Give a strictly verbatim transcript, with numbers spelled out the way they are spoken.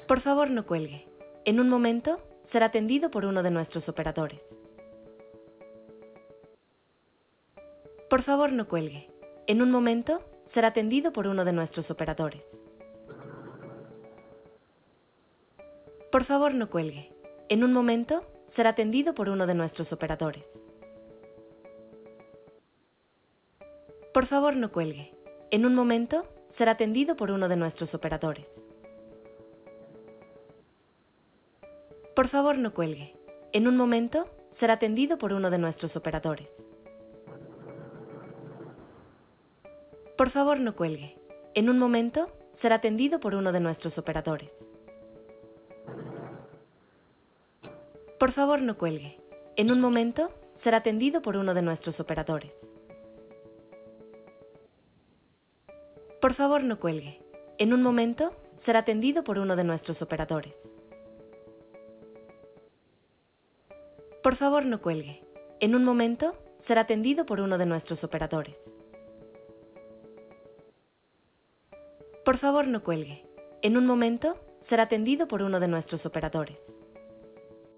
Por favor, no cuelgue. En un momento, será atendido por uno de nuestros operadores. Por favor, no cuelgue. En un momento, será atendido por uno de nuestros operadores. Por favor, no cuelgue. En un momento, será atendido por uno de nuestros operadores. Por favor, no cuelgue. En un momento, será atendido por uno de nuestros operadores. Por favor, no cuelgue. En un momento, será atendido por uno de nuestros operadores. Por favor, no cuelgue. En un momento, será atendido por uno de nuestros operadores. Por favor, no cuelgue. En un momento, será atendido por uno de nuestros operadores. Por favor, no cuelgue. En un momento, será atendido por uno de nuestros operadores. Por favor, no cuelgue. En un momento, será atendido por uno de nuestros operadores. Por favor, no cuelgue. En un momento, será atendido por uno de nuestros operadores.